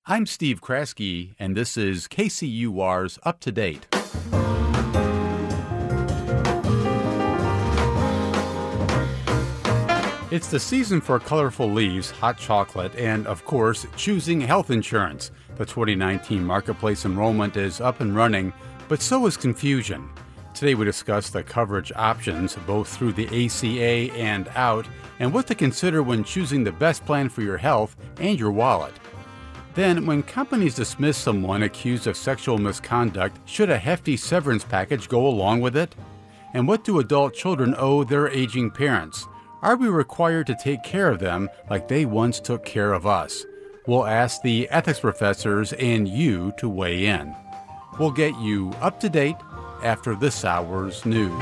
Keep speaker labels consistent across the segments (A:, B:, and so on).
A: I'm Steve Kraske, and this is KCUR's Up to Date. It's the season for colorful leaves, hot chocolate, and, of course, choosing health insurance. The 2019 Marketplace enrollment is up and running, but so is confusion. Today we discuss the coverage options, both through the ACA and out, and what to consider when choosing the best plan for your health and your wallet. Then, when companies dismiss someone accused of sexual misconduct, should a hefty severance package go along with it? And what do adult children owe their aging parents? Are we required to take care of them like they once took care of us? We'll ask the ethics professors and you to weigh in. We'll get you up to date after this hour's news.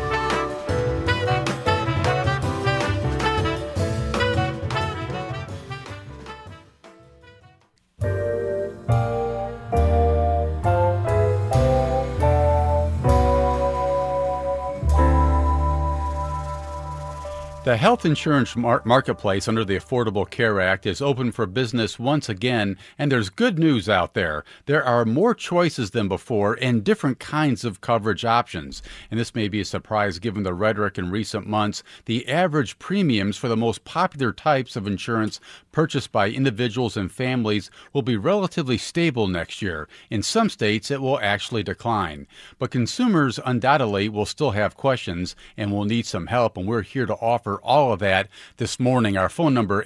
A: The health insurance marketplace under the Affordable Care Act is open for business once again, and there's good news out there. There are more choices than before and different kinds of coverage options. And this may be a surprise given the rhetoric in recent months. The average premiums for the most popular types of insurance purchased by individuals and families will be relatively stable next year. In some states, it will actually decline. But consumers undoubtedly will still have questions and will need some help, and we're here to offer all of that this morning. Our phone number,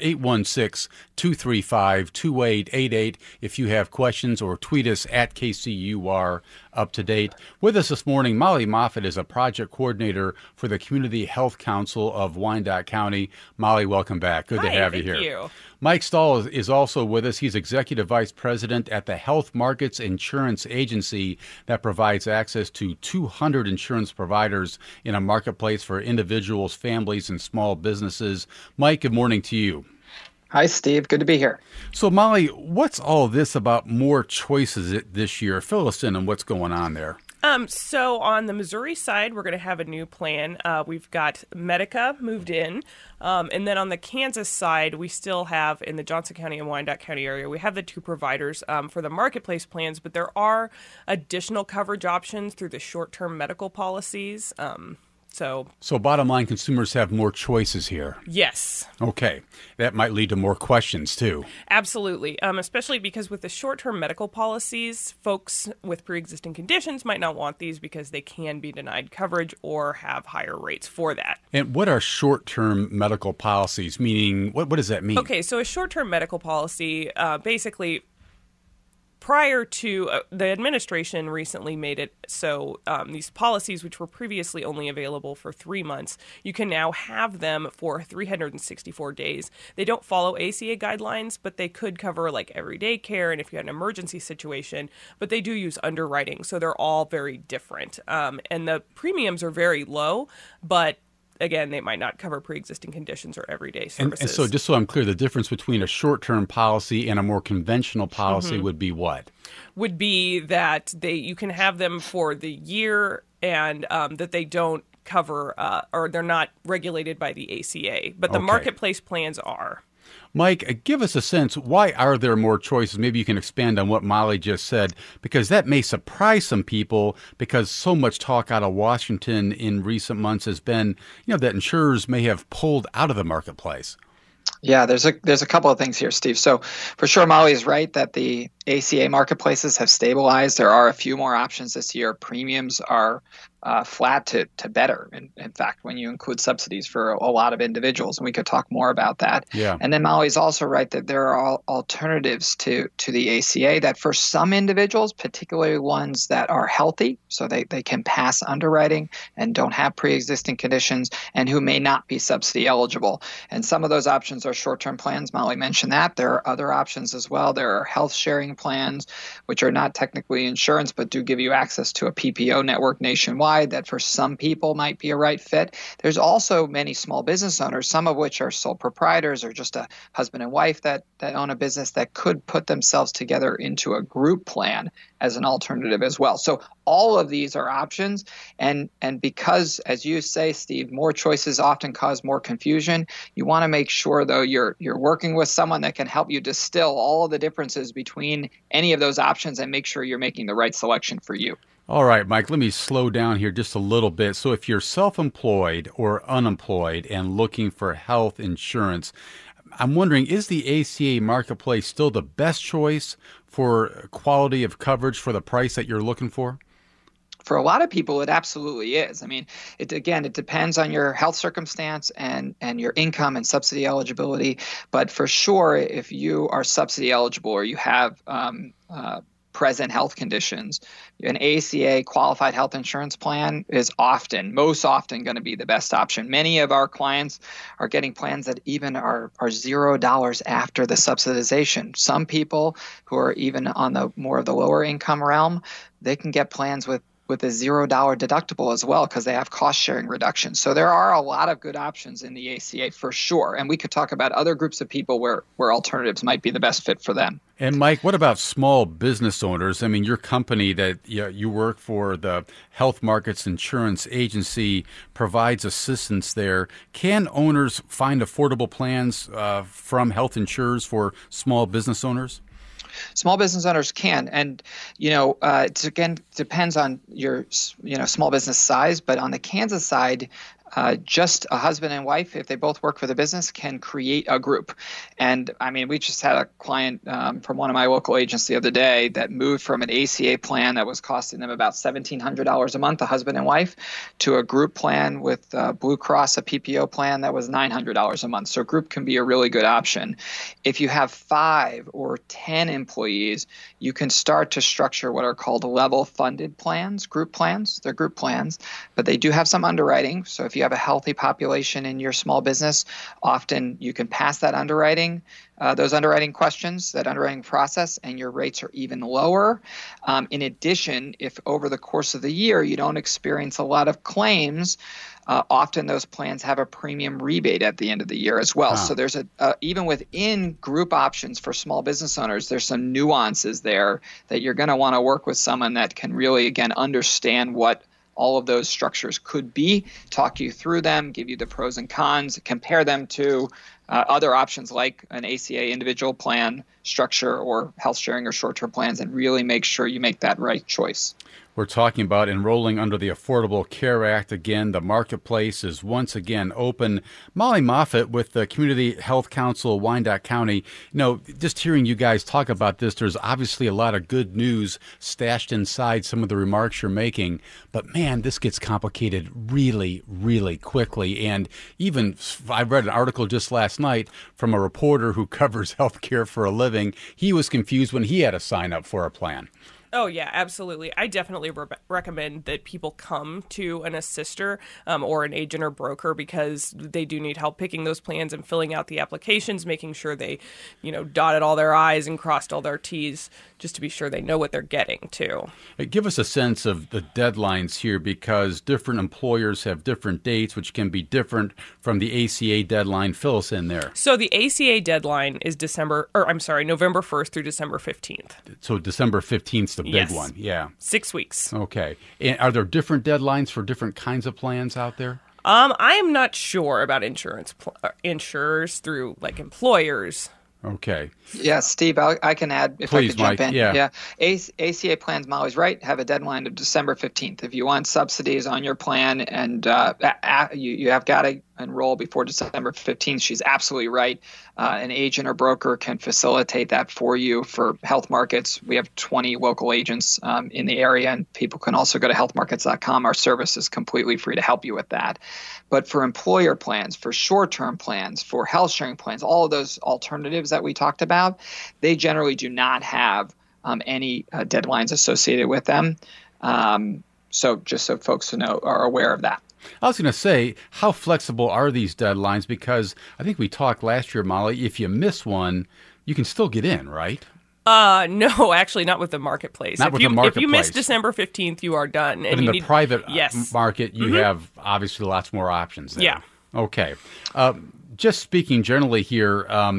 A: 816-235-2888. If you have questions, or tweet us at KCUR Up to Date. With us this morning, Molly Moffitt is a project coordinator for the Community Health Council of Wyandotte County. Molly, welcome back. Good to have you here.
B: Thank you.
A: Mike Stahl is also with us. He's Executive Vice President at the Health Markets Insurance Agency that provides access to 200 insurance providers in a marketplace for individuals, families, and small businesses. Mike, good morning to you.
C: Hi, Steve. Good to be here.
A: So, Molly, what's all this about more choices this year? Fill us in on what's going on there.
B: So on the Missouri side, we're going to have a new plan. We've got Medica moved in. And then on the Kansas side, we still have, in the Johnson County and Wyandotte County area, we have the two providers for the marketplace plans, but there are additional coverage options through the short-term medical policies. So
A: bottom line, consumers have more choices here.
B: Yes.
A: Okay. That might lead to more questions, too.
B: Absolutely. Especially because with the short-term medical policies, folks with pre-existing conditions might not want these because they can be denied coverage or have higher rates for that.
A: And what are short-term medical policies? Meaning, what does that mean?
B: Okay, so a short-term medical policy, basically, prior to the administration recently made it so these policies, which were previously only available for 3 months, you can now have them for 364 days. They don't follow ACA guidelines, but they could cover like everyday care and if you had an emergency situation, but they do use underwriting. So they're all very different. And the premiums are very low, but again, they might not cover pre-existing conditions or everyday services.
A: And so just so I'm clear, the difference between a short-term policy and a more conventional policy would be what?
B: Would be that you can have them for the year and that they don't cover or they're not regulated by the ACA. But the marketplace plans are.
A: Mike, give us a sense, why are there more choices? Maybe you can expand on what Molly just said, because that may surprise some people, because so much talk out of Washington in recent months has been, that insurers may have pulled out of the marketplace.
C: Yeah, there's a couple of things here, Steve. So for sure, Molly is right that the ACA marketplaces have stabilized. There are a few more options this year. Premiums are flat to better, in fact, when you include subsidies for a lot of individuals, and we could talk more about that.
A: Yeah.
C: And then Molly's also right that there are alternatives to the ACA that for some individuals, particularly ones that are healthy, so they can pass underwriting and don't have pre-existing conditions, and who may not be subsidy eligible. And some of those options are short-term plans. Molly mentioned that. There are other options as well. There are health sharing plans, which are not technically insurance, but do give you access to a PPO network nationwide that for some people might be a right fit. There's also many small business owners, some of which are sole proprietors or just a husband and wife that own a business that could put themselves together into a group plan as an alternative as well. So all of these are options. And because, as you say, Steve, more choices often cause more confusion, you want to make sure, though, you're working with someone that can help you distill all of the differences between any of those options and make sure you're making the right selection for you.
A: All right, Mike, let me slow down here just a little bit. So if you're self-employed or unemployed and looking for health insurance, I'm wondering, is the ACA Marketplace still the best choice for quality of coverage for the price that you're looking for?
C: For a lot of people, it absolutely is. I mean, it depends on your health circumstance and your income and subsidy eligibility. But for sure, if you are subsidy eligible or you have present health conditions, an ACA qualified health insurance plan is most often going to be the best option. Many of our clients are getting plans that even are $0 after the subsidization. Some people who are even on the more of the lower income realm, they can get plans with a $0 deductible as well because they have cost sharing reductions. So there are a lot of good options in the ACA for sure. And we could talk about other groups of people where alternatives might be the best fit for them.
A: And Mike, what about small business owners? I mean, your company that you work for, the Health Markets Insurance Agency, provides assistance there. Can owners find affordable plans from health insurers for small business owners?
C: Small business owners can, and it again depends on your small business size. But on the Kansas side, just a husband and wife, if they both work for the business, can create a group. And I mean, we just had a client from one of my local agents the other day that moved from an ACA plan that was costing them about $1,700 a month, a husband and wife, to a group plan with Blue Cross, a PPO plan that was $900 a month. So a group can be a really good option. If you have 5 or 10 employees, you can start to structure what are called level funded plans, group plans. They're group plans, but they do have some underwriting. So if you have a healthy population in your small business, often you can pass that those underwriting questions, that underwriting process, and your rates are even lower. In addition, if over the course of the year you don't experience a lot of claims, often those plans have a premium rebate at the end of the year as well. Wow. So there's even within group options for small business owners, there's some nuances there that you're going to want to work with someone that can really, again, understand what all of those structures could be, talk you through them, give you the pros and cons, compare them to other options like an ACA individual plan structure or health sharing or short-term plans, and really make sure you make that right choice.
A: We're talking about enrolling under the Affordable Care Act. Again, the marketplace is once again open. Molly Moffitt with the Community Health Council of Wyandotte County. Just hearing you guys talk about this, there's obviously a lot of good news stashed inside some of the remarks you're making. But man, this gets complicated really, really quickly. And even I read an article just last night from a reporter who covers healthcare for a living. He was confused when he had to sign up for a plan.
B: Oh, yeah, absolutely. I definitely recommend that people come to an assister or an agent or broker because they do need help picking those plans and filling out the applications, making sure they, dotted all their I's and crossed all their T's just to be sure they know what they're getting too.
A: Give us a sense of the deadlines here because different employers have different dates, which can be different from the ACA deadline. Fill us in there.
B: So the ACA deadline is November 1st through December 15th.
A: So December 15th. The big one, yeah.
B: 6 weeks.
A: Okay. And are there different deadlines for different kinds of plans out there?
B: I am not sure about insurers through employers.
A: Okay.
C: Yeah, Steve, I can add if
A: Please,
C: I could jump
A: Mike.
C: in.
A: Yeah.
C: ACA plans, Molly's right, have a deadline of December 15th. If you want subsidies on your plan and you have got to enroll before December 15th, she's absolutely right. An agent or broker can facilitate that for you. For Health Markets, we have 20 local agents in the area, and people can also go to healthmarkets.com. Our service is completely free to help you with that. But for employer plans, for short-term plans, for health sharing plans, all of those alternatives that we talked about, they generally do not have any deadlines associated with them. So just so folks are aware of that.
A: I was going to say, how flexible are these deadlines? Because I think we talked last year, Molly, if you miss one, you can still get in, right?
B: No, actually not with the marketplace.
A: If you
B: miss December 15th, you are done.
A: But in the private market, you
B: mm-hmm.
A: have obviously lots more options there.
B: Yeah.
A: Okay. Just speaking generally here,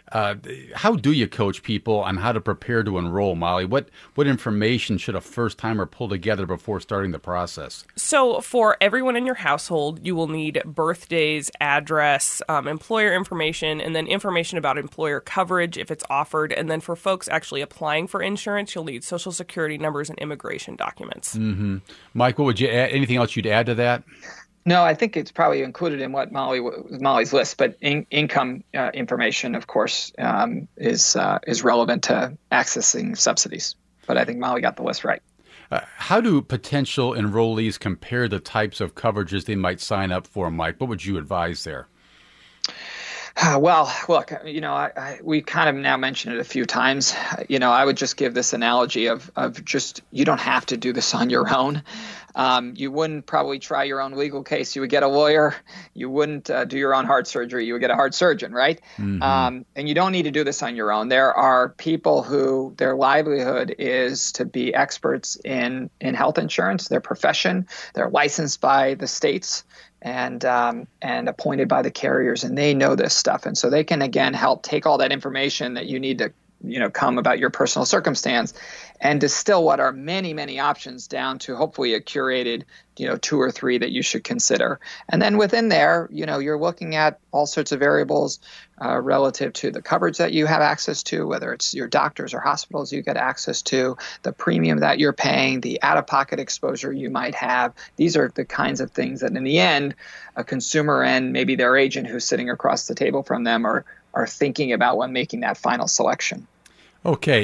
A: How do you coach people on how to prepare to enroll, Molly? What information should a first-timer pull together before starting the process?
B: So for everyone in your household, you will need birthdays, address, employer information, and then information about employer coverage if it's offered. And then for folks actually applying for insurance, you'll need Social Security numbers and immigration documents.
A: Mm-hmm. Mike, what would you add? Anything else you'd add to that?
C: No, I think it's probably included in what Molly's list, but income information, of course, is relevant to accessing subsidies. But I think Molly got the list right.
A: How do potential enrollees compare the types of coverages they might sign up for, Mike? What would you advise there?
C: Well, look, we kind of now mentioned it a few times. I would just give this analogy of just you don't have to do this on your own. You wouldn't probably try your own legal case. You would get a lawyer. You wouldn't do your own heart surgery. You would get a heart surgeon, right? Mm-hmm. And you don't need to do this on your own. There are people who their livelihood is to be experts in health insurance, their profession. They're licensed by the states and appointed by the carriers, and they know this stuff. And so they can, again, help take all that information that you need to come about your personal circumstance and distill what are many, many options down to hopefully a curated, 2 or 3 that you should consider. And then within there, you're looking at all sorts of variables relative to the coverage that you have access to, whether it's your doctors or hospitals you get access to, the premium that you're paying, the out-of-pocket exposure you might have. These are the kinds of things that in the end, a consumer and maybe their agent who's sitting across the table from them are thinking about when making that final selection.
A: Okay,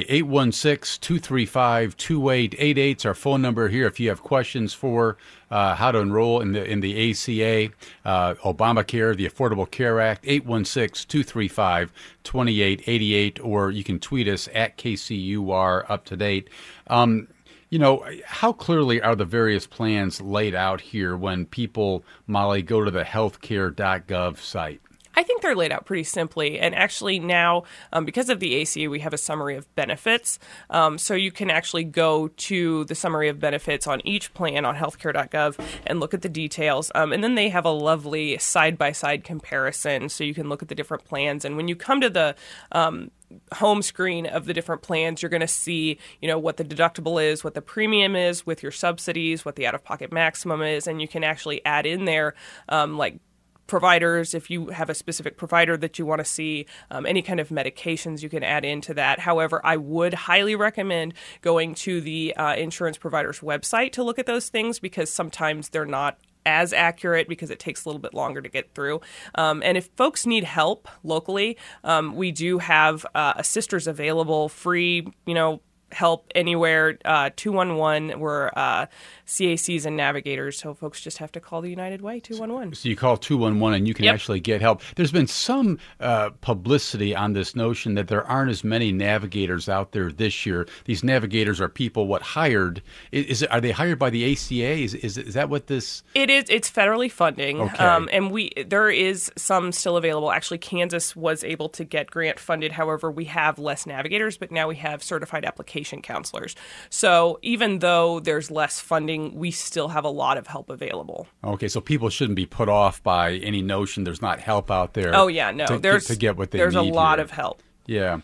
A: 816-235-2888 is our phone number here. If you have questions for how to enroll in the ACA, Obamacare, the Affordable Care Act, 816-235-2888, or you can tweet us at KCUR Up to Date. How clearly are the various plans laid out here when people, Molly, go to the healthcare.gov site?
B: I think they're laid out pretty simply. And actually now, because of the ACA, we have a summary of benefits. So you can actually go to the summary of benefits on each plan on healthcare.gov and look at the details. And then they have a lovely side-by-side comparison. So you can look at the different plans. And when you come to the home screen of the different plans, you're going to see, what the deductible is, what the premium is with your subsidies, what the out-of-pocket maximum is. And you can actually add in there, providers, if you have a specific provider that you want to see, any kind of medications you can add into that. However, I would highly recommend going to the insurance provider's website to look at those things because sometimes they're not as accurate because it takes a little bit longer to get through. And if folks need help locally, we do have assisters available, free, help anywhere, 211. We're CACs and navigators, so folks just have to call the United Way, 211.
A: So you call 211 and you can actually get help. There's been some publicity on this notion that there aren't as many navigators out there this year. These navigators are people hired. Are they hired by the ACA? Is that what this?
B: It is. It's federally funding,
A: okay.
B: And there is some still available. Actually, Kansas was able to get grant funded. However, we have less navigators, but now we have certified application counselors. So even though there's less funding, we still have a lot of help available.
A: Okay, so people shouldn't be put off by any notion there's not help out there.
B: Oh yeah, no,
A: to get what they need.
B: There's a lot
A: here.
B: of help.
A: Yeah.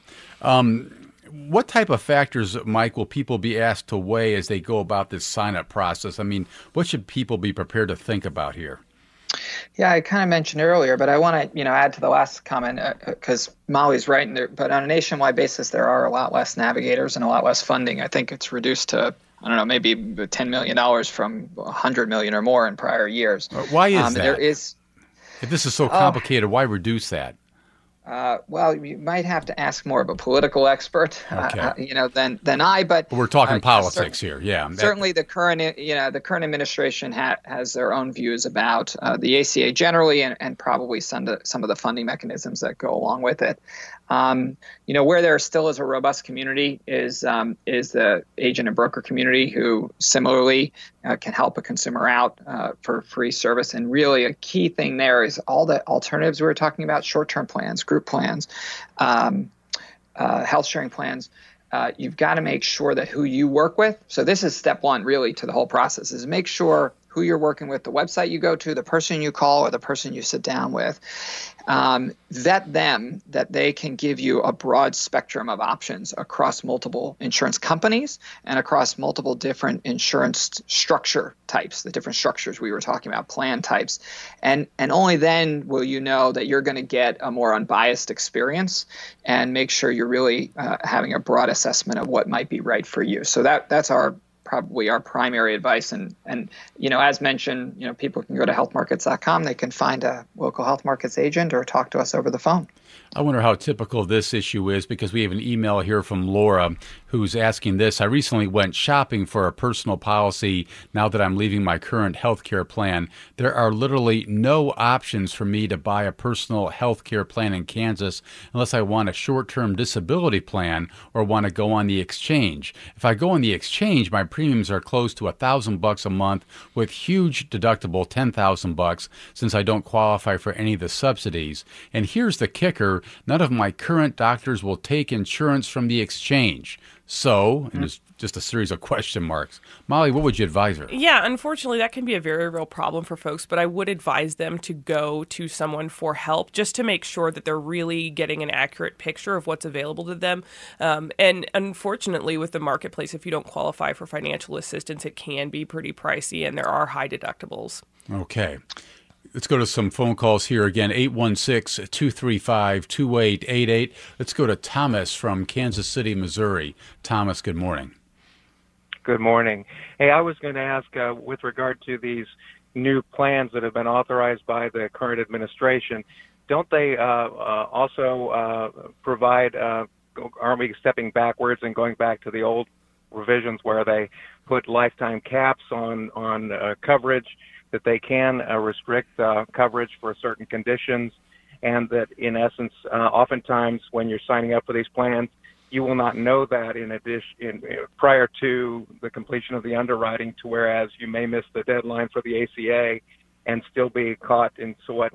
A: What type of factors, Mike, will people be asked to weigh as they go about this sign-up process? I mean, what should people be prepared to think about here?
C: Yeah, I kind of mentioned earlier, but I want to, add to the last comment because Molly's right. But on a nationwide basis, there are a lot less navigators and a lot less funding. I think it's reduced to, maybe $10 million from $100 million or more in prior years.
A: Why is that?
C: There is.
A: If this is so complicated, why reduce that?
C: Well, you might have to ask more of a political expert, than I. But
A: we're talking politics here, yeah.
C: Certainly, the current administration has their own views about the ACA generally, and probably some of the funding mechanisms that go along with it. Where there still is a robust community is the agent and broker community who similarly can help a consumer out for free service. And really a key thing there is all the alternatives we were talking about, short-term plans, group plans, health sharing plans. You've got to make sure that who you work with. So this is step one really to the whole process is make sure who you're working with, the website you go to, the person you call, or the person you sit down with. Vet them that they can give you a broad spectrum of options across multiple insurance companies and across multiple different insurance structure types, the different structures we were talking about, plan types. And only then will you know that you're going to get a more unbiased experience and make sure you're really having a broad assessment of what might be right for you. So that's probably our primary advice. And as mentioned, people can go to healthmarkets.com. They can find a local Health Markets agent or talk to us over the phone.
A: I wonder how typical this issue is, because we have an email here from Laura who's asking this. I recently went shopping for a personal policy now that I'm leaving my current health care plan. There are literally no options for me to buy a personal health care plan in Kansas unless I want a short-term disability plan or want to go on the exchange. If I go on the exchange, my premiums are close to $1,000 a month with huge deductible $10,000 since I don't qualify for any of the subsidies. And here's the kicker. None of my current doctors will take insurance from the exchange. So, and it's just a series of question marks. Molly, what would you advise her?
B: Yeah, unfortunately, that can be a very real problem for folks, but I would advise them to go to someone for help just to make sure that they're really getting an accurate picture of what's available to them. And unfortunately, with the marketplace, if you don't qualify for financial assistance, it can be pretty pricey, and there are high deductibles.
A: Okay. Let's go to some phone calls here again, 816-235-2888. Let's go to Thomas from Kansas City, Missouri. Thomas, good morning.
D: Good morning. Hey, I was going to ask with regard to these new plans that have been authorized by the current administration, don't they also provide, aren't we stepping backwards and going back to the old revisions where they put lifetime caps on coverage, that they can restrict coverage for certain conditions, and that in essence, oftentimes when you're signing up for these plans, you will not know that in addition prior to the completion of the underwriting, to whereas you may miss the deadline for the ACA and still be caught in what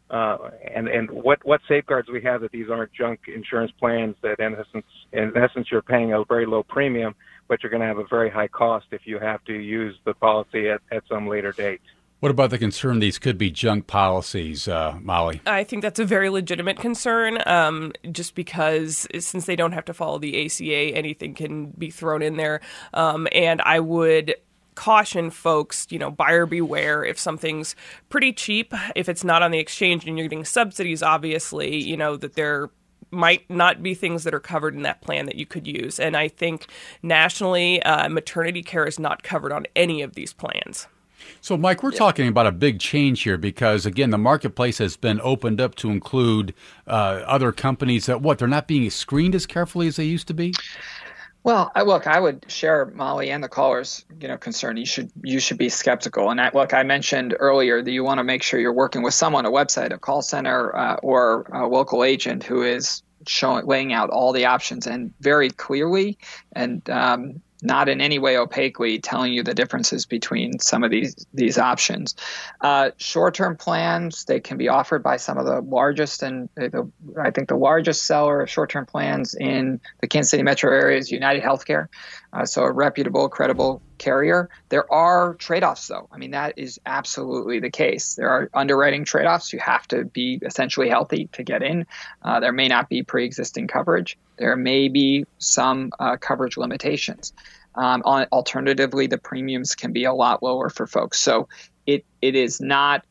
D: safeguards we have that these aren't junk insurance plans that in essence you're paying a very low premium, but you're going to have a very high cost if you have to use the policy at some later date.
A: What about the concern these could be junk policies, Molly?
B: I think that's a very legitimate concern, just because since they don't have to follow the ACA, anything can be thrown in there. And I would caution folks, buyer beware. If something's pretty cheap, if it's not on the exchange and you're getting subsidies, obviously, that there might not be things that are covered in that plan that you could use. And I think nationally, maternity care is not covered on any of these plans.
A: So, Mike, we're talking about a big change here because, again, the marketplace has been opened up to include other companies that, they're not being screened as carefully as they used to be?
C: Well, I would share Molly and the caller's, concern. You should be skeptical. And I mentioned earlier that you want to make sure you're working with someone, a website, a call center, or a local agent who is laying out all the options and very clearly and not in any way opaquely telling you the differences between some of these options. Short-term plans, they can be offered by some of the largest, and I think the largest seller of short-term plans in the Kansas City metro area is United Healthcare, so a reputable, credible carrier. There are trade-offs, though. I mean, that is absolutely the case. There are underwriting trade-offs. You have to be essentially healthy to get in. There may not be pre-existing coverage. There may be some coverage limitations. Alternatively, the premiums can be a lot lower for folks. So it is not.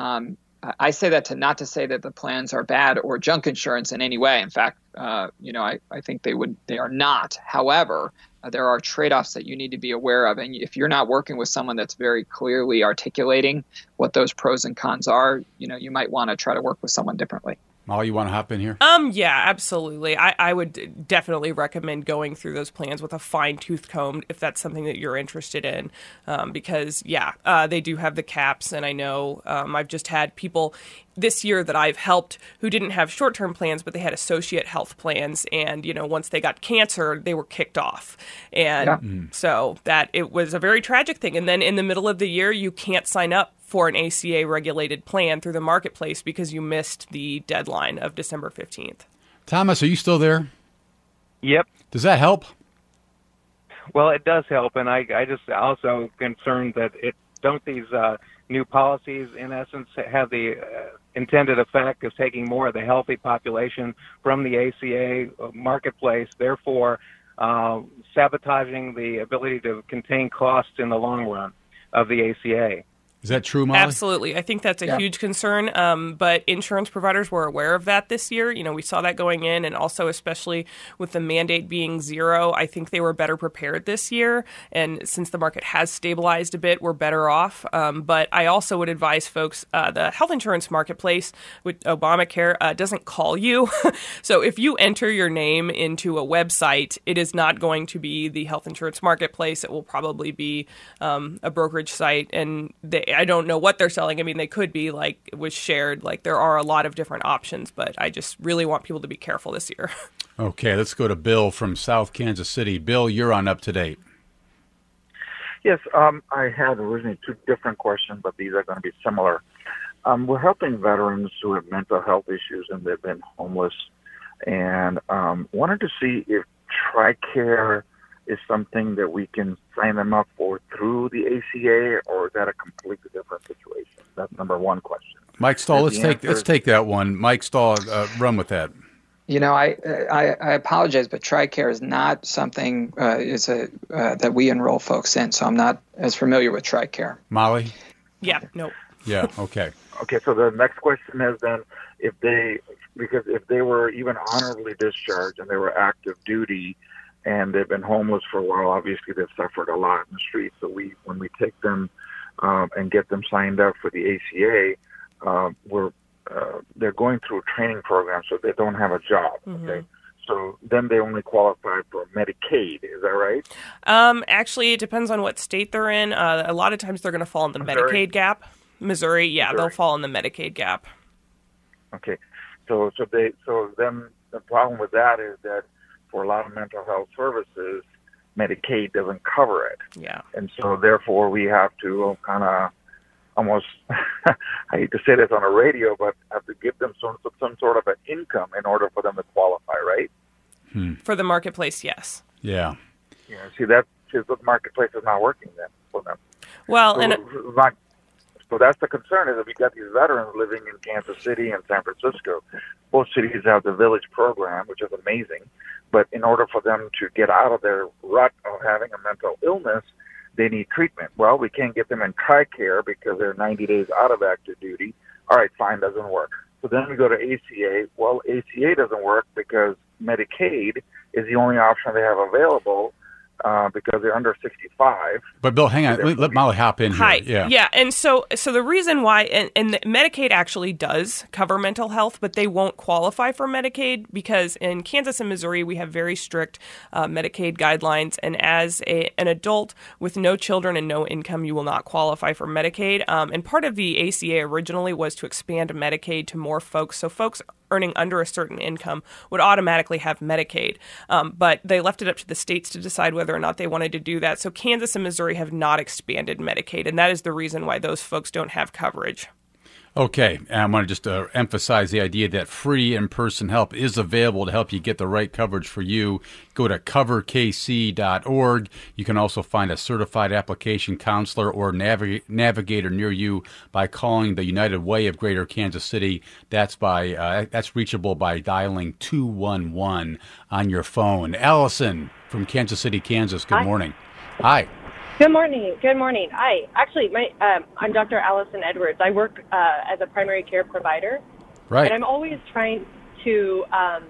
C: I say that not to say that the plans are bad or junk insurance in any way. In fact, I think they are not. However, there are trade-offs that you need to be aware of. And if you're not working with someone that's very clearly articulating what those pros and cons are, you might want to try to work with someone differently.
A: Molly, you want to hop in here?
B: Yeah, absolutely. I would definitely recommend going through those plans with a fine-tooth comb if that's something that you're interested in, because, they do have the caps, and I know I've just had people this year that I've helped who didn't have short-term plans, but they had associate health plans, and, once they got cancer, they were kicked off. And so that it was a very tragic thing. And then in the middle of the year, you can't sign up for an ACA-regulated plan through the marketplace because you missed the deadline of December 15th.
A: Thomas, are you still there?
D: Yep.
A: Does that help?
D: Well, it does help, and I just also concerned that don't these new policies, in essence, have the intended effect of taking more of the healthy population from the ACA marketplace, therefore sabotaging the ability to contain costs in the long run of the ACA?
A: Is that true, Molly?
B: Absolutely. I think that's a huge concern, but insurance providers were aware of that this year. We saw that going in, and also especially with the mandate being zero, I think they were better prepared this year, and since the market has stabilized a bit, we're better off. But I also would advise folks, the health insurance marketplace with Obamacare doesn't call you. So if you enter your name into a website, it is not going to be the health insurance marketplace. It will probably be a brokerage site, and I don't know what they're selling. I mean, they could be like it was shared. Like there are a lot of different options, but I just really want people to be careful this year.
A: Okay, let's go to Bill from South Kansas City. Bill, you're on Up to Date.
E: Yes, I had originally two different questions, but these are going to be similar. We're helping veterans who have mental health issues and they've been homeless, and wanted to see if TRICARE is something that we can sign them up for through the ACA, or is that a completely different situation? That's number one question.
A: Mike Stahl, let's take that one. Mike Stahl, run with that.
C: I apologize, but TRICARE is not something that we enroll folks in, so I'm not as familiar with TRICARE.
A: Molly?
B: Yeah, no.
A: Yeah, okay.
E: Okay, so the next question is then, if they were even honorably discharged and they were active duty, and they've been homeless for a while, obviously they've suffered a lot in the streets. So when we take them and get them signed up for the ACA, they're going through a training program, so they don't have a job.
B: Mm-hmm.
E: Okay, so then they only qualify for Medicaid. Is that right?
B: Actually, it depends on what state they're in. A lot of times they're going to fall in the Medicaid gap. Missouri, they'll fall in the Medicaid gap.
E: Okay, so then the problem with that is that for a lot of mental health services, Medicaid doesn't cover it.
B: Yeah.
E: And so therefore we have to kind of almost, I hate to say this on a radio, but have to give them some sort of an income in order for them to qualify, right?
B: For the marketplace, yes.
A: Yeah.
E: Yeah. See, the marketplace is not working then for them.
B: Well,
E: So that's the concern, is that we got these veterans living in Kansas City and San Francisco. Both cities have the Village program, which is amazing. But in order for them to get out of their rut of having a mental illness, they need treatment. Well, we can't get them in TRICARE because they're 90 days out of active duty. All right, fine, doesn't work. So then we go to ACA. Well, ACA doesn't work because Medicaid is the only option they have available because they're under 65.
A: But Bill, hang on. Let Molly hop in here.
B: Hi. Yeah. And so the reason why, and Medicaid actually does cover mental health, but they won't qualify for Medicaid because in Kansas and Missouri, we have very strict Medicaid guidelines. And as an adult with no children and no income, you will not qualify for Medicaid. And part of the ACA originally was to expand Medicaid to more folks. So folks earning under a certain income would automatically have Medicaid. But they left it up to the states to decide whether or not they wanted to do that. So Kansas and Missouri have not expanded Medicaid, and that is the reason why those folks don't have coverage.
A: Okay, and I want to just emphasize the idea that free in-person help is available to help you get the right coverage for you. Go to coverkc.org. You can also find a certified application counselor or navigator near you by calling the United Way of Greater Kansas City. That's reachable by dialing 211 on your phone. Allison from Kansas City, Kansas. Good morning. Hi.
F: Good morning. Hi. Actually, I'm Dr. Allison Edwards. I work as a primary care provider.
A: Right.
F: And I'm always trying to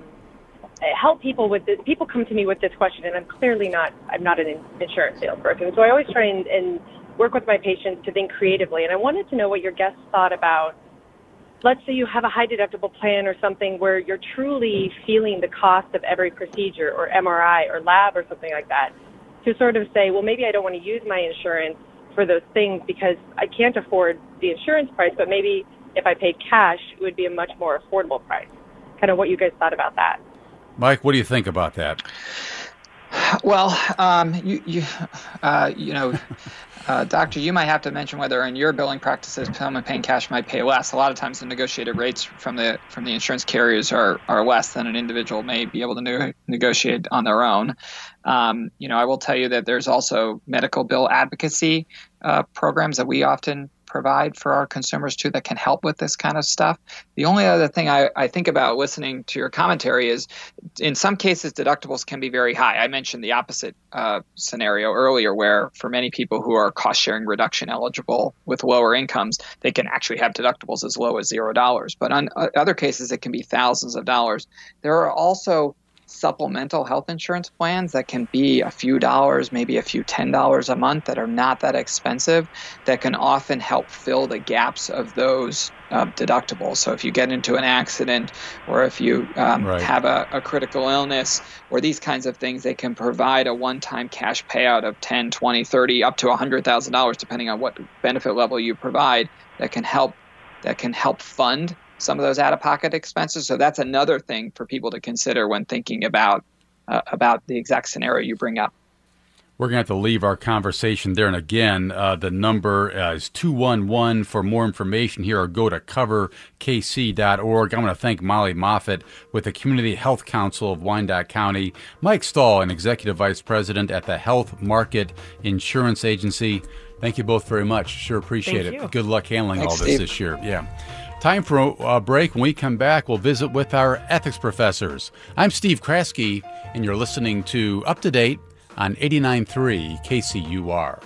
F: help people with this. People come to me with this question, and I'm not an insurance salesperson. So I always try and work with my patients to think creatively. And I wanted to know what your guests thought about, let's say you have a high deductible plan or something where you're truly feeling the cost of every procedure or MRI or lab or something like that, to sort of say, well, maybe I don't want to use my insurance for those things because I can't afford the insurance price, but maybe if I paid cash, it would be a much more affordable price. Kind of what you guys thought about that.
A: Mike, what do you think about that?
C: Well, doctor, you might have to mention whether in your billing practices, someone paying cash might pay less. A lot of times the negotiated rates from the insurance carriers are less than an individual may be able to negotiate on their own. I will tell you that there's also medical bill advocacy programs that we often provide for our consumers too that can help with this kind of stuff. The only other thing I think about listening to your commentary is in some cases deductibles can be very high. I mentioned the opposite scenario earlier where for many people who are cost sharing reduction eligible with lower incomes, they can actually have deductibles as low as $0. But on other cases, it can be thousands of dollars. There are also supplemental health insurance plans that can be a few dollars, maybe a few $10 a month that are not that expensive, that can often help fill the gaps of those deductibles. So if you get into an accident or if you have a critical illness or these kinds of things, they can provide a one-time cash payout of 10, 20, 30, up to $100,000, depending on what benefit level you provide, that can help fund some of those out-of-pocket expenses. So that's another thing for people to consider when thinking about the exact scenario you bring up.
A: We're going to have to leave our conversation there. And again, the number is 211 for more information here, or go to coverkc.org. I want to thank Molly Moffitt with the Community Health Council of Wyandotte County, Mike Stahl, an Executive Vice President at the Health Market Insurance Agency. Thank you both very much. Sure appreciate it. Good luck handling all this year. Yeah. Time for a break. When we come back, we'll visit with our ethics professors. I'm Steve Kraske, and you're listening to Up to Date on 89.3 KCUR.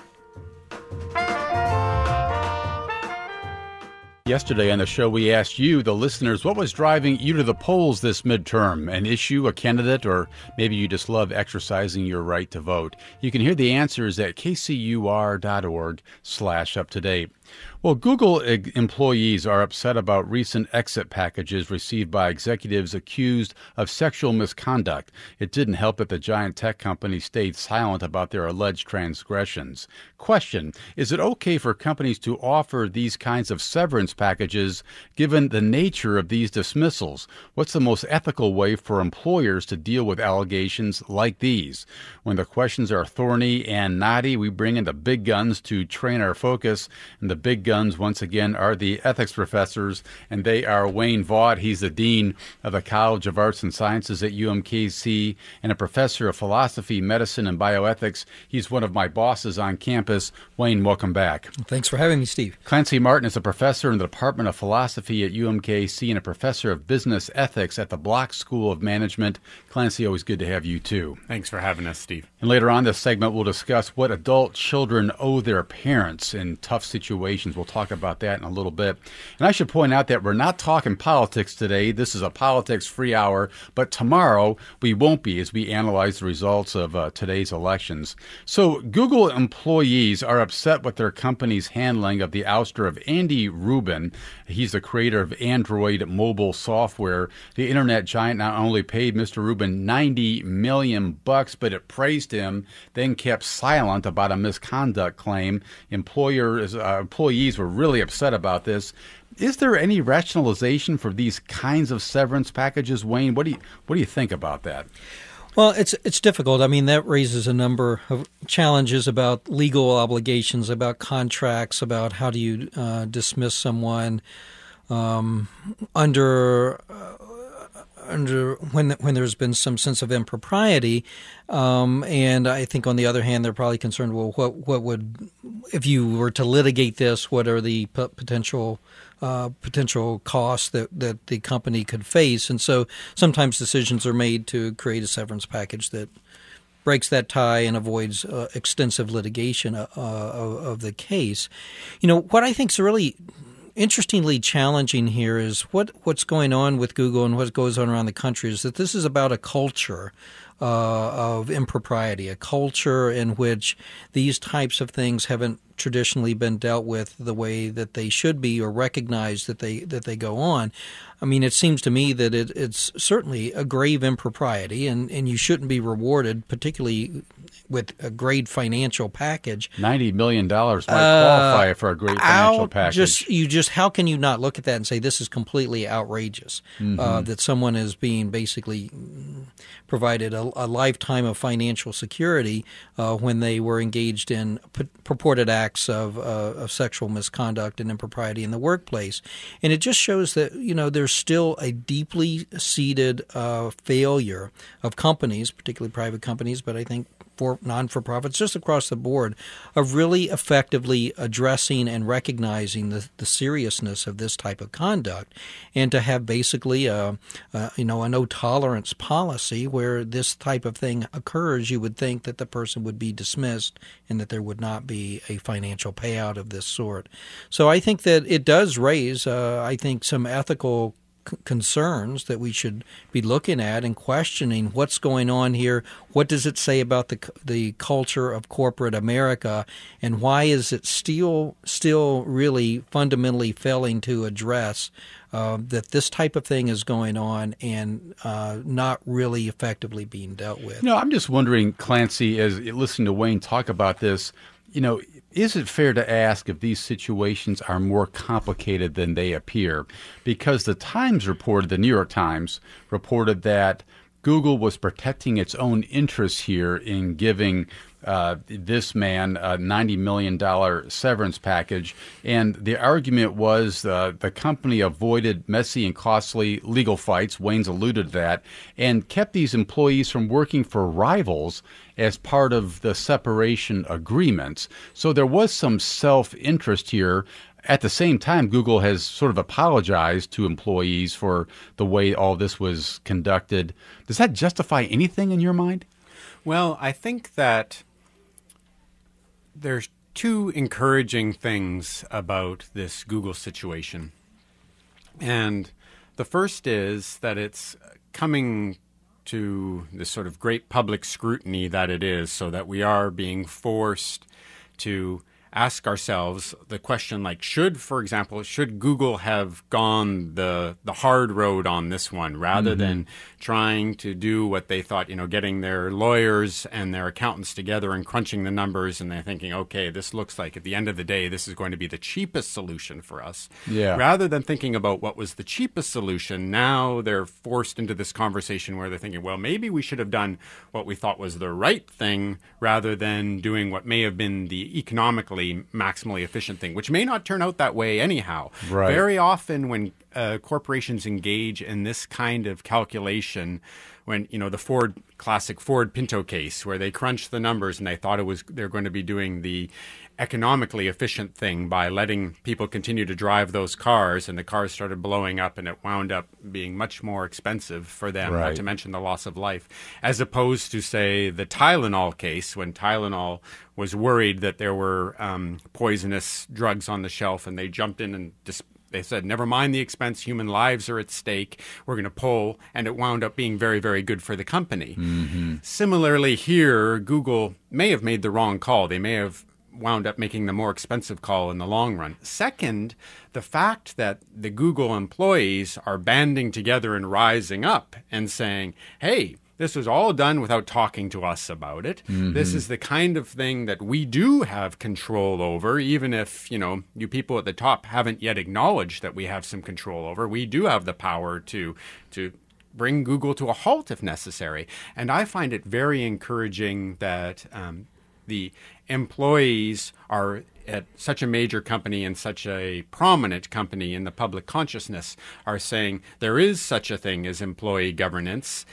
A: Yesterday on the show, we asked you, the listeners, what was driving you to the polls this midterm? An issue, a candidate, or maybe you just love exercising your right to vote? You can hear the answers at kcur.org/up-to-date. Well, Google employees are upset about recent exit packages received by executives accused of sexual misconduct. It didn't help that the giant tech company stayed silent about their alleged transgressions. Question: is it okay for companies to offer these kinds of severance packages given the nature of these dismissals? What's the most ethical way for employers to deal with allegations like these? When the questions are thorny and knotty, we bring in the big guns to train our focus, and the big guns, once again, are the ethics professors, and they are Wayne Vaught. He's the Dean of the College of Arts and Sciences at UMKC and a professor of philosophy, medicine, and bioethics. He's one of my bosses on campus. Wayne, welcome back.
G: Thanks for having me, Steve.
A: Clancy Martin is a professor in the Department of Philosophy at UMKC and a professor of business ethics at the Block School of Management. Clancy, always good to have you, too.
H: Thanks for having us, Steve.
A: And later on this segment, we'll discuss what adult children owe their parents in tough situations. We'll talk about that in a little bit. And I should point out that we're not talking politics today. This is a politics-free hour. But tomorrow, we won't be as we analyze the results of today's elections. So Google employees are upset with their company's handling of the ouster of Andy Rubin. He's the creator of Android mobile software. The internet giant not only paid Mr. Rubin $90 million, but it praised him, then kept silent about a misconduct claim. Employees were really upset about this. Is there any rationalization for these kinds of severance packages, Wayne? What do you think about that?
G: Well, it's difficult. I mean, that raises a number of challenges about legal obligations, about contracts, about how do you dismiss someone under when there's been some sense of impropriety. And I think on the other hand, they're probably concerned, well, what would, if you were to litigate this, what are the potential costs that the company could face? And so sometimes decisions are made to create a severance package that breaks that tie and avoids extensive litigation of the case. You know, what I think is really interestingly challenging here is what's going on with Google and what goes on around the country is that this is about a culture of impropriety, a culture in which these types of things haven't traditionally been dealt with the way that they should be or recognized that they go on. I mean, it seems to me that it's certainly a grave impropriety, and you shouldn't be rewarded, particularly with a great financial package.
A: $90 million might qualify for a great financial package.
G: How can you not look at that and say this is completely outrageous, that someone is being basically provided a a lifetime of financial security when they were engaged in purported acts of sexual misconduct and impropriety in the workplace. And it just shows that, there's still a deeply seated failure of companies, particularly private companies, but I think for non-for-profits, just across the board, of really effectively addressing and recognizing the seriousness of this type of conduct, and to have basically a no-tolerance policy where this type of thing occurs. You would think that the person would be dismissed and that there would not be a financial payout of this sort. So I think that it does raise, some ethical concerns that we should be looking at and questioning what's going on here. What does it say about the culture of corporate America, and why is it still really fundamentally failing to address that this type of thing is going on and not really effectively being dealt with?
A: I'm just wondering, Clancy, as listening to Wayne talk about this, is it fair to ask if these situations are more complicated than they appear? Because the New York Times reported that Google was protecting its own interests here in giving this man a $90 million severance package. And the argument was the company avoided messy and costly legal fights, Wayne's alluded to that, and kept these employees from working for rivals as part of the separation agreements. So there was some self-interest here. At the same time, Google has sort of apologized to employees for the way all this was conducted. Does that justify anything in your mind?
H: Well, I think that there's two encouraging things about this Google situation. And the first is that it's coming to this sort of great public scrutiny that it is, so that we are being forced to ask ourselves the question, like, should Google have gone the hard road on this one rather than trying to do what they thought, getting their lawyers and their accountants together and crunching the numbers, and they're thinking, okay, this looks like at the end of the day, this is going to be the cheapest solution for us. Yeah. Rather than thinking about what was the cheapest solution, now they're forced into this conversation where they're thinking, well, maybe we should have done what we thought was the right thing rather than doing what may have been the economically maximally efficient thing, which may not turn out that way anyhow. Right. Very often when corporations engage in this kind of calculation, when, the classic Ford Pinto case, where they crunched the numbers and they thought they're going to be doing the economically efficient thing by letting people continue to drive those cars, and the cars started blowing up, and it wound up being much more expensive for them, not to mention the loss of life, as opposed to, say, the Tylenol case, when Tylenol was worried that there were poisonous drugs on the shelf, and they jumped in and they said, never mind the expense, human lives are at stake, we're going to pull, and it wound up being very, very good for the company. Mm-hmm. Similarly here, Google may have made the wrong call. They may have wound up making the more expensive call in the long run. Second, the fact that the Google employees are banding together and rising up and saying, hey, this was all done without talking to us about it. Mm-hmm. This is the kind of thing that we do have control over, even if, you people at the top haven't yet acknowledged that we have some control over. We do have the power to bring Google to a halt if necessary. And I find it very encouraging that the employees are at such a major company and such a prominent company in the public consciousness are saying there is such a thing as employee governance.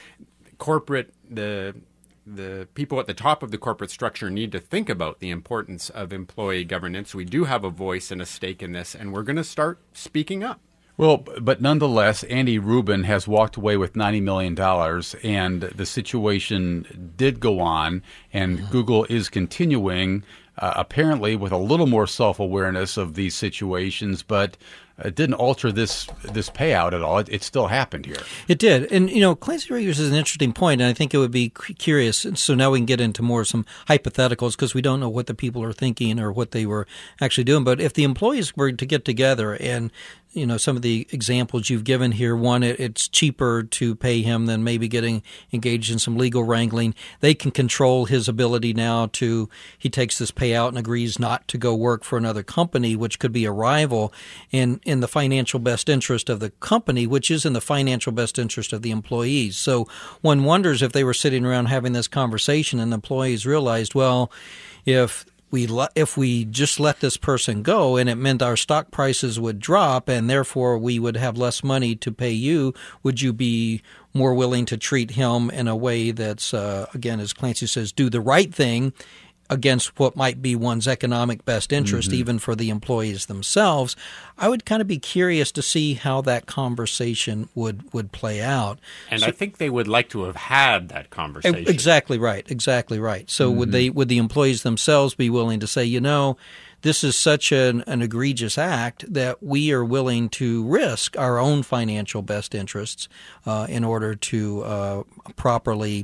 H: The people at the top of the corporate structure need to think about the importance of employee governance. We do have a voice and a stake in this, and we're going to start speaking up.
A: Well, but nonetheless, Andy Rubin has walked away with $90 million, and the situation did go on, and Google is continuing, apparently with a little more self-awareness of these situations, but it didn't alter this payout at all. It still happened here. It
G: did. And, Clancy raises an interesting point, and I think it would be curious. So now we can get into more some hypotheticals because we don't know what the people are thinking or what they were actually doing. But if the employees were to get together and some of the examples you've given here, one, it's cheaper to pay him than maybe getting engaged in some legal wrangling. They can control his ability now he takes this payout and agrees not to go work for another company, which could be a rival. And in the financial best interest of the company, which is in the financial best interest of the employees. So one wonders if they were sitting around having this conversation and the employees realized, well, if we just let this person go and it meant our stock prices would drop and therefore we would have less money to pay you, would you be more willing to treat him in a way that's, again, as Clancy says, do the right thing against what might be one's economic best interest, even for the employees themselves? I would kind of be curious to see how that conversation would play out.
H: And I think they would like to have had that conversation.
G: Exactly right. So would the employees themselves be willing to say, this is such an egregious act that we are willing to risk our own financial best interests in order to properly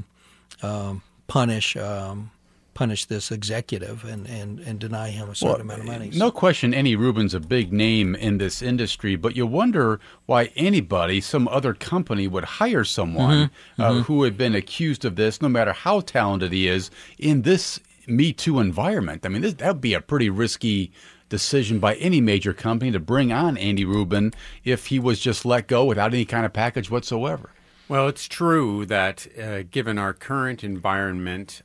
G: punish this executive and deny him a certain amount of money.
A: No question, Andy Rubin's a big name in this industry, but you wonder why anybody, some other company, would hire someone who had been accused of this, no matter how talented he is, in this Me Too environment. I mean, that would be a pretty risky decision by any major company to bring on Andy Rubin if he was just let go without any kind of package whatsoever.
H: Well, it's true that given our current environment,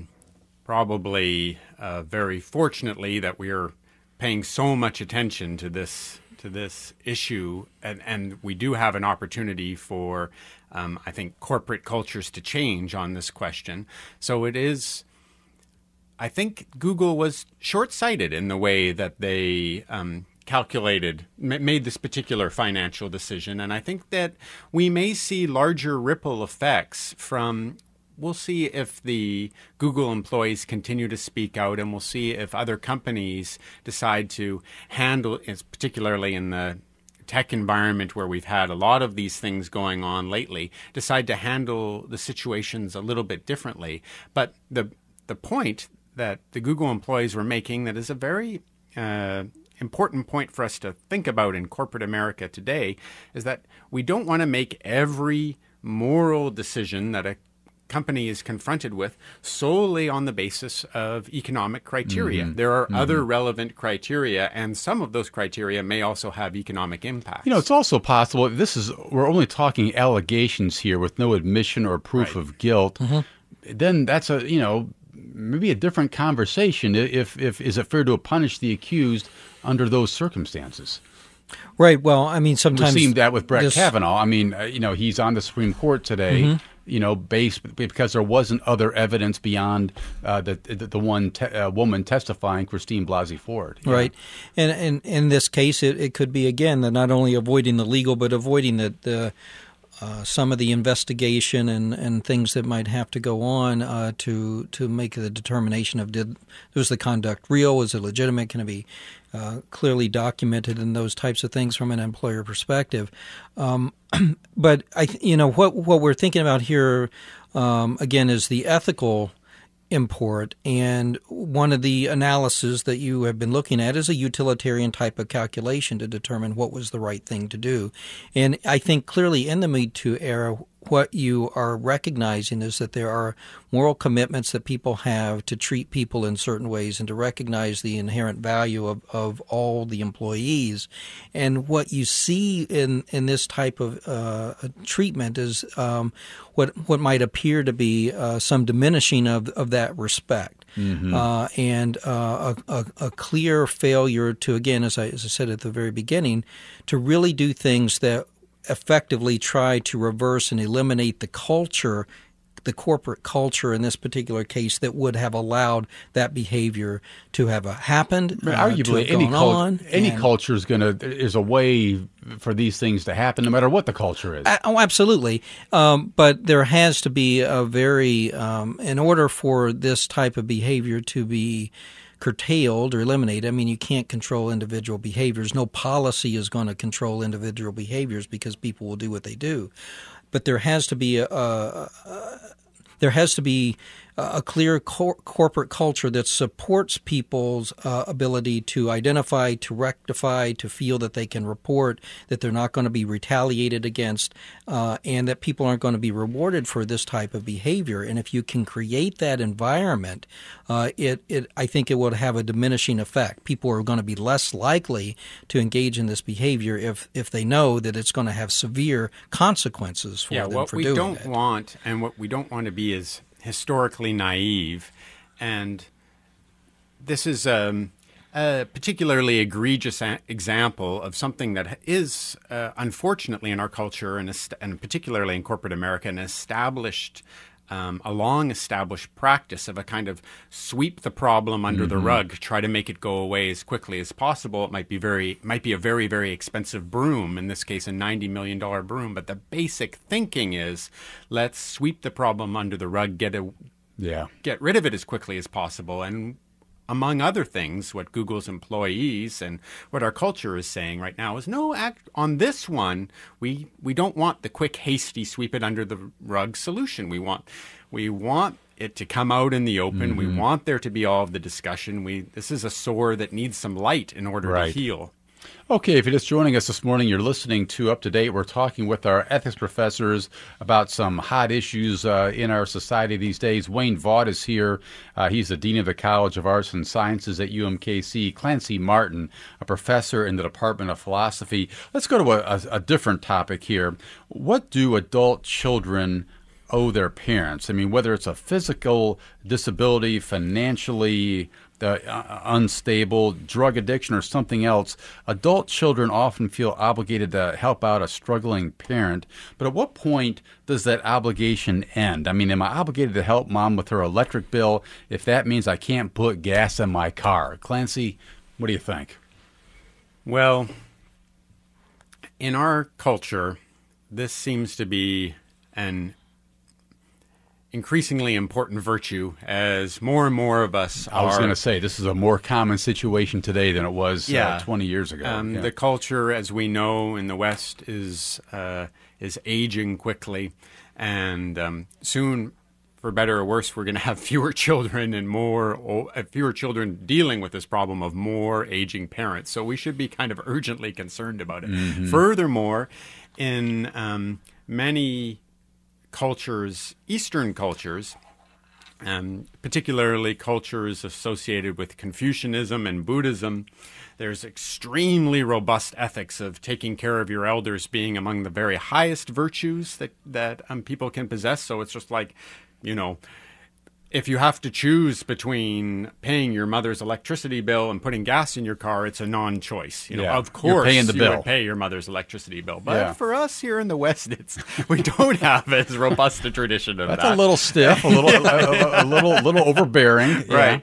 H: probably very fortunately that we are paying so much attention to this issue, and we do have an opportunity for, I think, corporate cultures to change on this question. So it is, I think Google was short-sighted in the way that they made this particular financial decision, and I think that we may see larger ripple effects from. We'll see if the Google employees continue to speak out, and we'll see if other companies decide to handle, particularly in the tech environment where we've had a lot of these things going on lately, decide to handle the situations a little bit differently. But the point that the Google employees were making, that is a very important point for us to think about in corporate America today, is that we don't want to make every moral decision that a company is confronted with solely on the basis of economic criteria. There are other relevant criteria, and some of those criteria may also have economic impacts.
A: It's also possible we're only talking allegations here with no admission or proof of guilt. Then that's maybe a different conversation. If is it fair to punish the accused under those circumstances?
G: Right. Well, I mean, sometimes
A: we've seen that with Brett Kavanaugh. I mean, he's on the Supreme Court today. Because there wasn't other evidence beyond the one woman testifying, Christine Blasey Ford.
G: Right. And in this case, it could be, again, that not only avoiding the legal, but avoiding the some of the investigation and things that might have to go on to make the determination of was the conduct real, was it legitimate, can it be clearly documented, and those types of things from an employer perspective. But what we're thinking about here again is the ethical import, and one of the analyses that you have been looking at is a utilitarian type of calculation to determine what was the right thing to do. And I think clearly in the Me Too era, what you are recognizing is that there are moral commitments that people have to treat people in certain ways and to recognize the inherent value of all the employees. And what you see in this type of treatment is what might appear to be some diminishing of that respect. And a clear failure to, again, as I said at the very beginning, to really do things that effectively try to reverse and eliminate the culture, the corporate culture in this particular case, that would have allowed that behavior to have happened.
A: Arguably, any culture is a way for these things to happen, no matter what the culture is.
G: Absolutely. But there has to be a very, in order for this type of behavior to be curtailed or eliminated. I mean, you can't control individual behaviors. No policy is going to control individual behaviors because people will do what they do. But there has to be a clear corporate culture that supports people's ability to identify, to rectify, to feel that they can report, that they're not going to be retaliated against, and that people aren't going to be rewarded for this type of behavior. And if you can create that environment, I think it would have a diminishing effect. People are going to be less likely to engage in this behavior if they know that it's going to have severe consequences for them for doing it.
H: What we don't want to be is historically naive, and this is a particularly egregious example of something that is unfortunately in our culture and particularly in corporate America a long-established practice of a kind of sweep the problem under the rug, try to make it go away as quickly as possible. It might be a very, very expensive broom, in this case a $90 million broom, but the basic thinking is let's sweep the problem under the rug, get rid of it as quickly as possible. And among other things, what Google's employees and what our culture is saying right now is on this one, we don't want the quick, hasty, sweep it under the rug solution. We want it to come out in the open. We want there to be all of the discussion. This is a sore that needs some light in order to heal.
A: Okay, if you're just joining us this morning, you're listening to Up to Date. We're talking with our ethics professors about some hot issues in our society these days. Wayne Vaught is here. He's the Dean of the College of Arts and Sciences at UMKC. Clancy Martin, a professor in the Department of Philosophy. Let's go to a different topic here. What do adult children owe their parents? I mean, whether it's a physical disability, financially unstable, drug addiction, or something else, adult children often feel obligated to help out a struggling parent. But at what point does that obligation end? I mean, am I obligated to help mom with her electric bill if that means I can't put gas in my car? Clancy, what do you think?
H: Well, in our culture, this seems to be an increasingly important virtue as more and more of us
A: I was going to say, this is a more common situation today than it was 20 years ago.
H: The culture, as we know in the West, is aging quickly, and soon, for better or worse, we're going to have fewer children and fewer children dealing with this problem of more aging parents. So we should be kind of urgently concerned about it. Furthermore, in many cultures, Eastern cultures, particularly cultures associated with Confucianism and Buddhism, there's extremely robust ethics of taking care of your elders being among the very highest virtues that people can possess. So it's just like, if you have to choose between paying your mother's electricity bill and putting gas in your car, it's a non-choice. Of course,
A: you're paying the bill.
H: You would pay your mother's electricity bill. But for us here in the West, we don't have as robust a tradition of that.
A: That's a little stiff, a little overbearing,
H: right?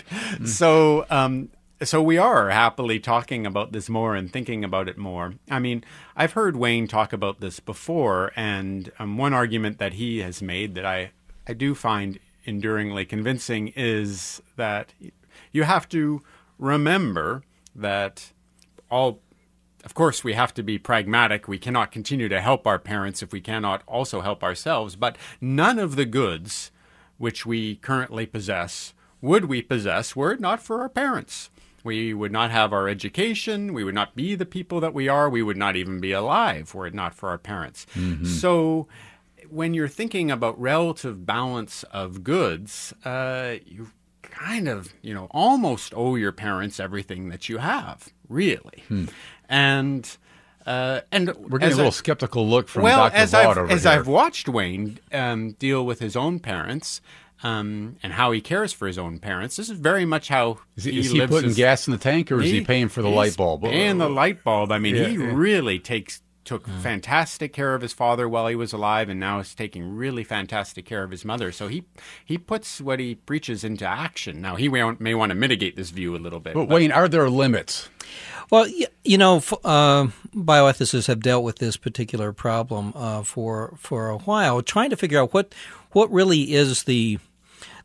H: So we are happily talking about this more and thinking about it more. I mean, I've heard Wayne talk about this before, and one argument that he has made that I do find enduringly convincing is that you have to remember that of course, we have to be pragmatic. We cannot continue to help our parents if we cannot also help ourselves. But none of the goods which we currently possess would we possess were it not for our parents. We would not have our education. We would not be the people that we are. We would not even be alive were it not for our parents. So when you're thinking about relative balance of goods, you kind of, almost owe your parents everything that you have, really. And we're
A: getting a little skeptical look from Dr. Vaught over here.
H: As I've watched Wayne deal with his own parents, and how he cares for his own parents, this is very much how
A: is he putting gas in the tank, or is he paying for the light bulb?
H: Paying the light bulb. I mean, he really took fantastic care of his father while he was alive, and now is taking really fantastic care of his mother. So he puts what he preaches into action. Now, he may want to mitigate this view a little bit.
A: But Wayne, are there limits?
G: Well, bioethicists have dealt with this particular problem for a while, trying to figure out what really is the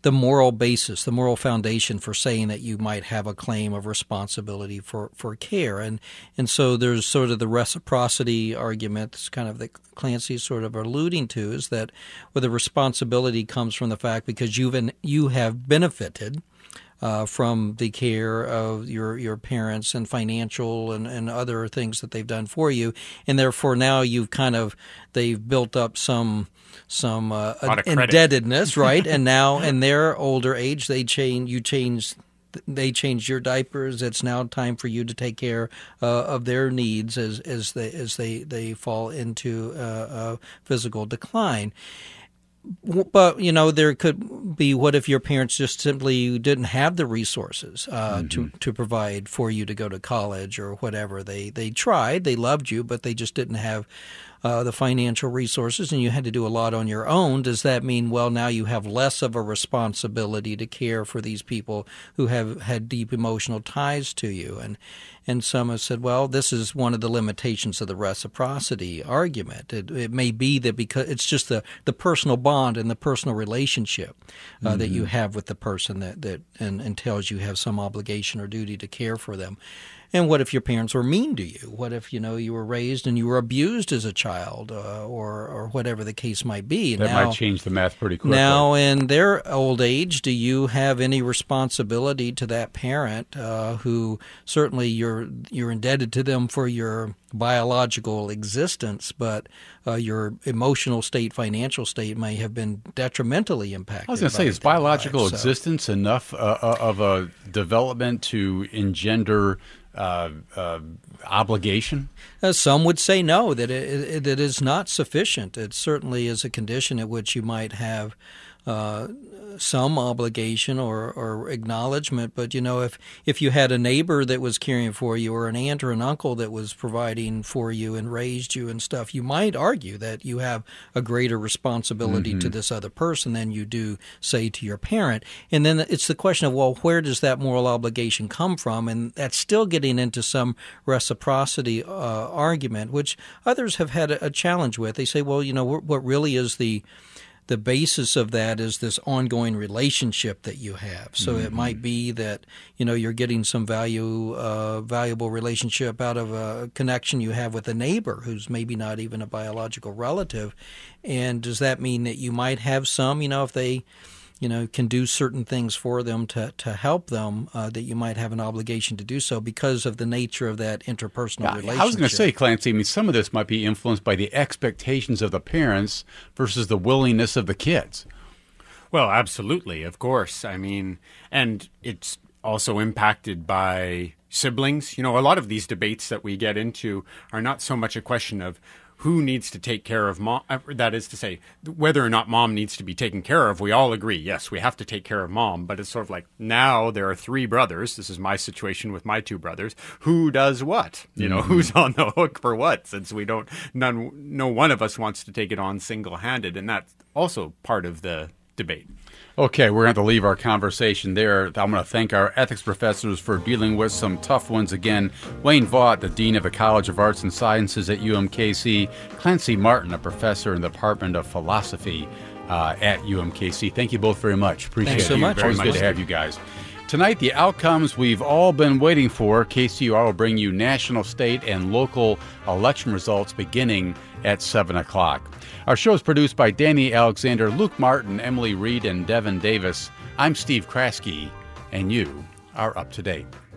G: the moral basis, the moral foundation for saying that you might have a claim of responsibility for care. And so there's sort of the reciprocity argument, that's kind of that Clancy's sort of alluding to, is that the responsibility comes from the fact because you have benefited from the care of your parents and financial and other things that they've done for you, and therefore now they've built up some indebtedness, right? And now in their older age, they change your diapers. It's now time for you to take care of their needs as they fall into a physical decline. But, there could be, what if your parents just simply didn't have the resources to provide for you to go to college or whatever? They tried, they loved you, but they just didn't have the financial resources, and you had to do a lot on your own. Does that mean, well, now you have less of a responsibility to care for these people who have had deep emotional ties to you? And some have said, well, this is one of the limitations of the reciprocity argument. It may be that because it's just the personal bond and the personal relationship that you have with the person that entails you have some obligation or duty to care for them. And what if your parents were mean to you? What if, you were raised and you were abused as a child or whatever the case might be?
A: That might change the math pretty quickly.
G: Now, in their old age, do you have any responsibility to that parent who certainly you're indebted to them for your biological existence, but your emotional state, financial state may have been detrimentally impacted?
A: I was going to say, is biological existence enough of a development to engender obligation?
G: Some would say no, that it is not sufficient. It certainly is a condition at which you might have some obligation or acknowledgement. But, if you had a neighbor that was caring for you or an aunt or an uncle that was providing for you and raised you and stuff, you might argue that you have a greater responsibility to this other person than you do, say, to your parent. And then it's the question of, well, where does that moral obligation come from? And that's still getting into some reciprocity argument, which others have had a challenge with. They say, well, what really is the basis of that is this ongoing relationship that you have. So it might be that, you're getting some valuable relationship out of a connection you have with a neighbor who's maybe not even a biological relative. And does that mean that you might have some, if they can do certain things for them to help them, that you might have an obligation to do so because of the nature of that interpersonal relationship?
A: I was going to say, Clancy, some of this might be influenced by the expectations of the parents versus the willingness of the kids.
H: Well, absolutely, of course. And it's also impacted by siblings. A lot of these debates that we get into are not so much a question of who needs to take care of mom. That is to say, whether or not mom needs to be taken care of, we all agree, yes, we have to take care of mom. But it's sort of like, now there are three brothers. This is my situation with my two brothers. Who does what? Who's on the hook for what? Since no one of us wants to take it on single-handed. And that's also part of the debate.
A: Okay, we're going to have to leave our conversation there. I'm going to thank our ethics professors for dealing with some tough ones again. Wayne Vaught, the Dean of the College of Arts and Sciences at UMKC. Clancy Martin, a professor in the Department of Philosophy at UMKC. Thank you both very much. Appreciate it.
G: Thanks so much.
A: Always good to have you guys. Tonight, the outcomes we've all been waiting for. KCUR will bring you national, state, and local election results beginning at 7 o'clock. Our show is produced by Danny Alexander, Luke Martin, Emily Reed, and Devin Davis. I'm Steve Kraske, and you are up to date.